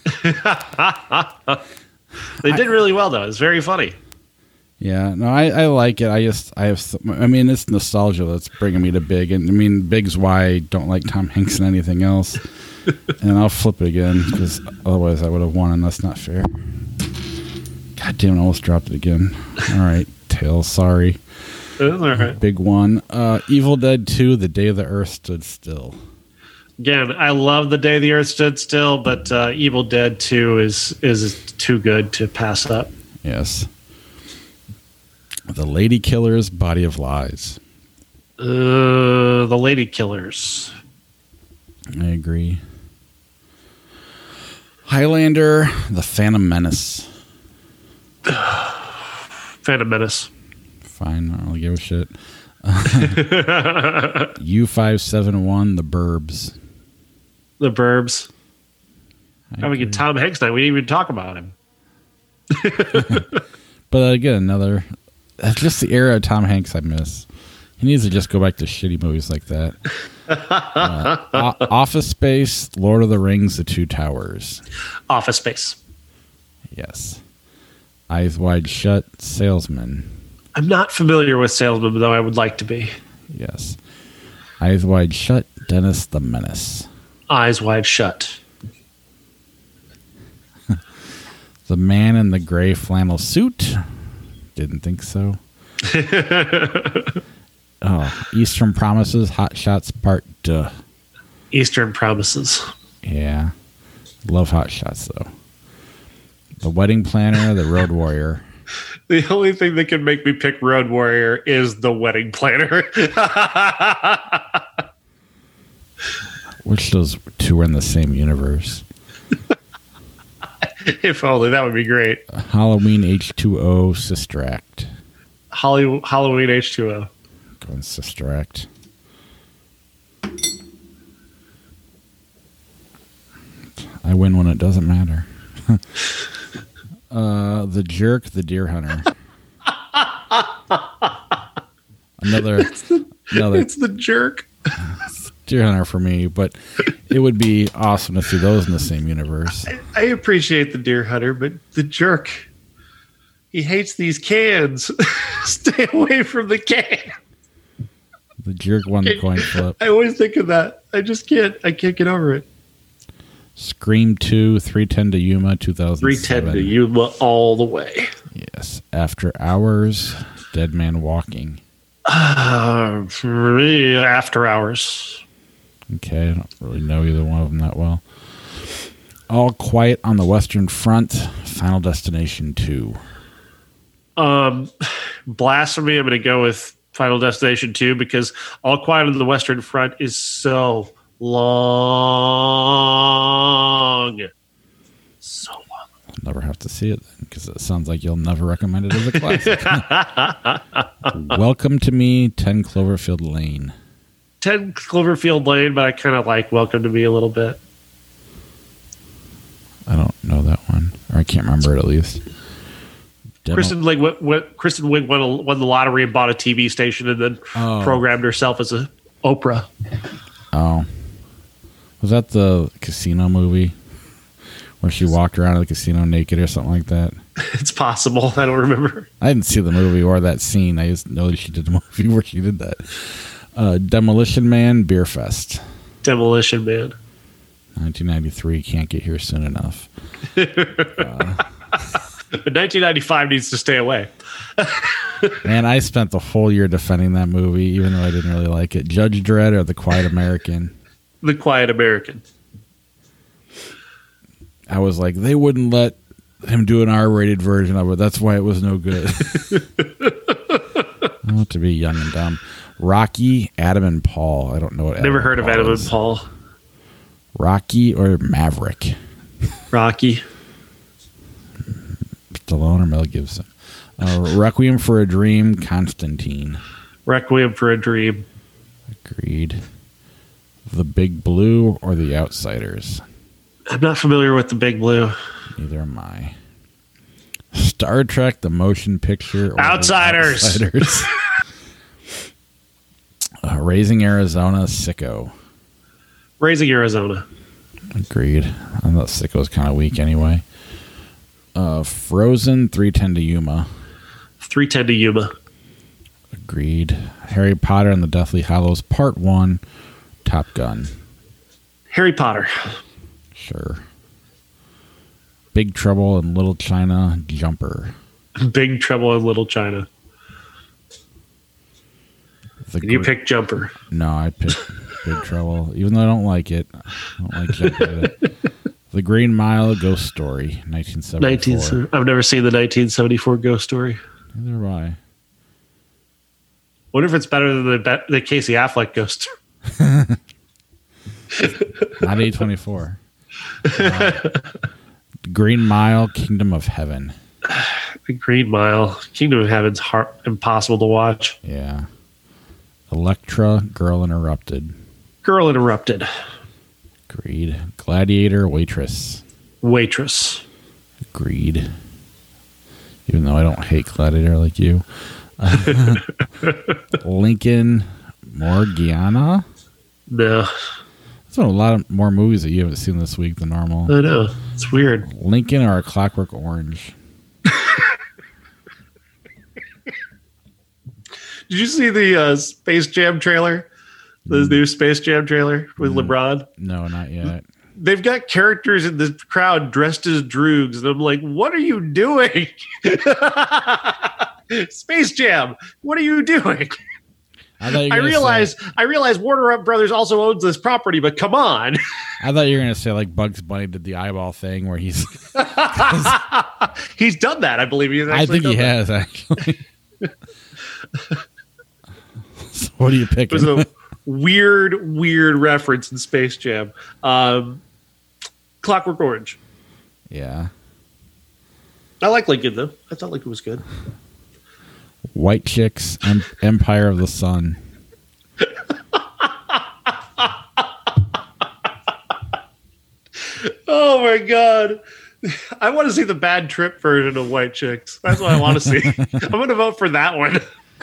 They did really well, though. It's very funny. Yeah, no, I like it. I mean, it's nostalgia that's bringing me to Big, and I mean, Big's why I don't like Tom Hanks and anything else. And I'll flip it again because otherwise I would have won, and that's not fair. God damn it! I almost dropped it again. All right, Tails. Sorry. That's all right. Big one. Evil Dead 2: The Day the Earth Stood Still. Again, I love The Day the Earth Stood Still, but Evil Dead 2 is too good to pass up. Yes. The Lady Killers, Body of Lies. The Lady Killers. I agree. Highlander, The Phantom Menace. Phantom Menace. Fine, I don't give a shit. U571, The Burbs. The Burbs. Having a Tom Hanks night. We didn't even talk about him. But again, that's just the era of Tom Hanks I miss. He needs to just go back to shitty movies like that. Office Space, Lord of the Rings, The Two Towers. Office Space. Yes. Eyes Wide Shut, Salesman. I'm not familiar with Salesman, though I would like to be. Yes. Eyes Wide Shut, Dennis the Menace. Eyes Wide Shut. The Man in the Gray Flannel Suit. Didn't think so. Eastern Promises, Hot Shots Part 2. Eastern Promises. Yeah. Love Hot Shots, though. The Wedding Planner, The Road Warrior. The only thing that can make me pick Road Warrior is The Wedding Planner. Wish those two were in the same universe. If only, that would be great. Halloween H2O, Sister Act. Halloween H2O. Going Sister Act. I win when it doesn't matter. The Jerk, The Deer Hunter. It's the Jerk. Deer Hunter for me, but it would be awesome to see those in the same universe. I appreciate The Deer Hunter, but The Jerk. He hates these cans. Stay away from the can. The jerk won the coin flip. I always think of that. I just can't. I can't get over it. Scream 2, 310 to Yuma, 2007. 310 to Yuma all the way. Yes. After Hours, Dead Man Walking. For me, After Hours. Okay, I don't really know either one of them that well. All Quiet on the Western Front, Final Destination 2. Blasphemy, I'm going to go with Final Destination 2 because All Quiet on the Western Front is so long. So long. I'll never have to see it then because it sounds like you'll never recommend it as a classic. Welcome to Me, 10 Cloverfield Lane. 10 Cloverfield Lane, but I kind of like Welcome to Me a little bit. I don't know that one. Or I can't remember it at least. Kristen Wiig won the lottery and bought a TV station and then programmed herself as a Oprah. Oh. Was that the casino movie where she walked around the casino naked or something like that? It's possible. I don't remember. I didn't see the movie or that scene. I just know that she did the movie where she did that. Demolition Man, Beer Fest. Demolition Man. 1993. Can't get here soon enough. 1995 needs to stay away. Man, I spent the whole year defending that movie, even though I didn't really like it. Judge Dredd or The Quiet American? The Quiet American. I was like, they wouldn't let him do an R-rated version of it. That's why it was no good. I want to be young and dumb. Rocky, Adam and Paul. I don't know what. Never heard of Adam and Paul. Rocky or Maverick? Rocky. Stallone or Mel Gibson? Requiem for a Dream, Constantine. Requiem for a Dream. Agreed. The Big Blue or The Outsiders? I'm not familiar with The Big Blue. Neither am I. Star Trek, the motion picture. Or Outsiders. Outsiders. Raising Arizona, Sicko. Raising Arizona. Agreed. I thought Sicko was kind of weak anyway. Frozen, 310 to Yuma. 310 to Yuma. Agreed. Harry Potter and the Deathly Hallows, Part 1, Top Gun. Harry Potter. Sure. Big Trouble in Little China, Jumper. Big Trouble in Little China. You picked Jumper. No, I picked Big Trouble, even though I don't like it. I don't like Jumper. The Green Mile, Ghost Story, 1974. I've never seen the 1974 Ghost Story. Neither have I. Wonder if it's better than the Casey Affleck Ghost Story. Not A24. Green Mile, Kingdom of Heaven. The Green Mile, Kingdom of Heaven's impossible to watch. Yeah. Electra, Girl Interrupted. Girl Interrupted. Agreed. Gladiator, Waitress. Waitress. Agreed. Even though I don't hate Gladiator like you. Lincoln, Morgiana. No. There's been a lot of more movies that you haven't seen this week than normal. I know. It's weird. Lincoln or A Clockwork Orange. Did you see the Space Jam trailer? The new Space Jam trailer with LeBron? No, not yet. They've got characters in the crowd dressed as droogs, and I'm like, what are you doing? Space Jam, what are you doing? I realize Warner Brothers also owns this property, but come on. I thought you were going to say like Bugs Bunny did the eyeball thing where he's he's done that, I believe. I think he has, actually. So what are you picking? It was a weird reference in Space Jam. Clockwork Orange. Yeah. I like Lincoln, though. I thought Lincoln was good. White Chicks, Empire of the Sun. Oh, my God. I want to see the Bad Trip version of White Chicks. That's what I want to see. I'm going to vote for that one.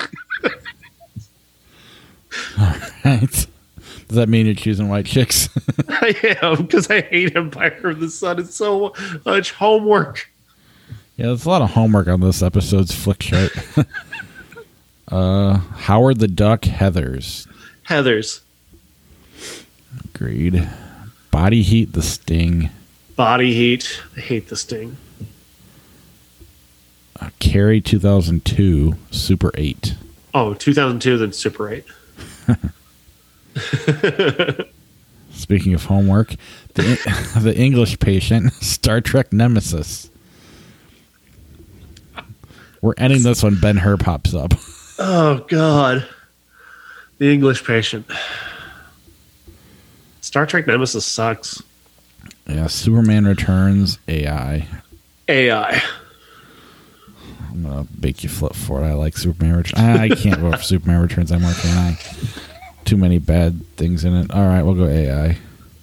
All right. Does that mean you're choosing White Chicks? I am, because I hate Empire of the Sun. It's so much homework. Yeah, there's a lot of homework on this episode's flick chart. Howard the Duck, Heathers. Heathers. Agreed. Body Heat, The Sting. Body Heat. I hate The Sting. Carrie 2002, Super 8. Oh, 2002, then Super 8. Speaking of homework, the English Patient, Star Trek Nemesis. We're ending this when Ben-Hur pops up. Oh, God. The English Patient. Star Trek Nemesis sucks. Yeah, Superman Returns, AI. AI. I'm going to make you flip for it. I like Superman Returns. I can't vote for Superman Returns anymore, can I? Too many bad things in it. All right, we'll go AI.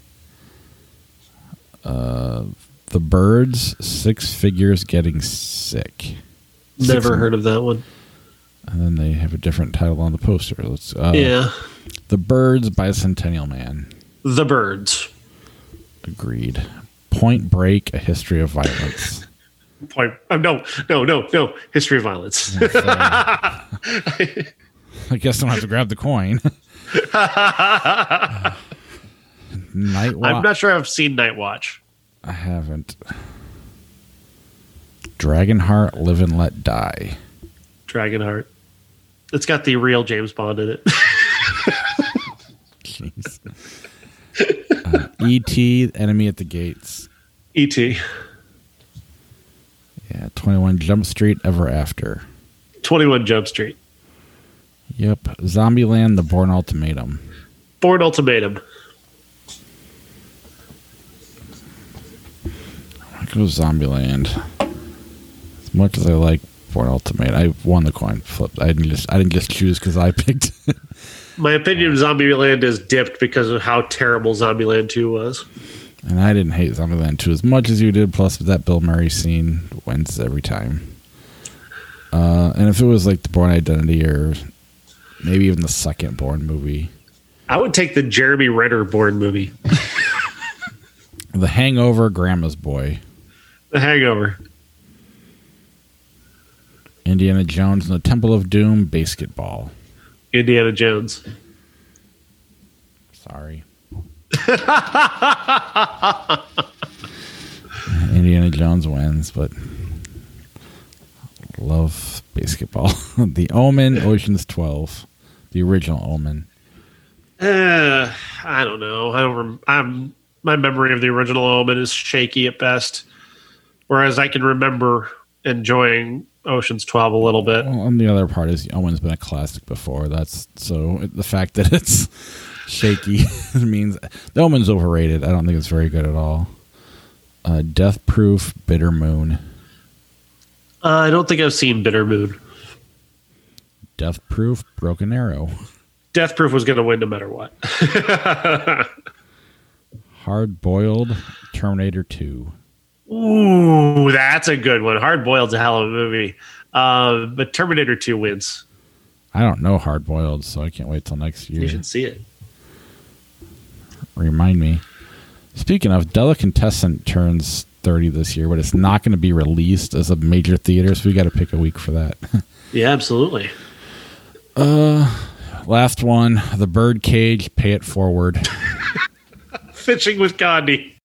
The Birds, Six Figures Getting Sick. Never heard of that one. And then they have a different title on the poster. Let's. Yeah. The Birds, Bicentennial Man. The Birds. Agreed. Point Break, A History of Violence. No. History of Violence. I guess I don't have to grab the coin. Night Watch. I'm not sure I've seen Night Watch. I haven't. Dragonheart, Live and Let Die. Dragonheart. It's got the real James Bond in it. Jeez. E.T., Enemy at the Gates. E.T. Yeah, 21 Jump Street, Ever After. 21 Jump Street. Yep. Zombieland, The Bourne Ultimatum. Bourne Ultimatum. I go Zombieland. As much as I like Bourne Ultimatum, I won the coin flip. I didn't just choose because I picked. My opinion of Zombieland is dipped because of how terrible Zombieland 2 was. And I didn't hate Zombieland 2 as much as you did. Plus, that Bill Murray scene wins every time. And if it was like the Bourne Identity or maybe even the second Bourne movie, I would take the Jeremy Renner Bourne movie. The Hangover, Grandma's Boy. The Hangover. Indiana Jones and the Temple of Doom, Basketball. Indiana Jones. Sorry. Indiana Jones wins, but love Basketball. The Omen, Ocean's 12. The original Omen. I don't know. My memory of the original Omen is shaky at best. Whereas I can remember enjoying Ocean's 12 a little bit. Well, and the other part is Owen's been a classic before. That's so the fact that it's shaky means the Omen's overrated. I don't think it's very good at all. Death Proof, Bitter Moon. I don't think I've seen Bitter Moon. Death Proof, Broken Arrow. Death Proof was going to win no matter what. Hard Boiled, Terminator 2. Ooh, that's a good one. Hard Boiled's a hell of a movie. But Terminator 2 wins. I don't know Hard Boiled, so I can't wait till next year. You should see it. Remind me. Speaking of, Delicatessen turns 30 this year, but it's not going to be released as a major theater, so we got to pick a week for that. Yeah, absolutely. Last one, The Birdcage, Pay It Forward. Fishing with Gandhi.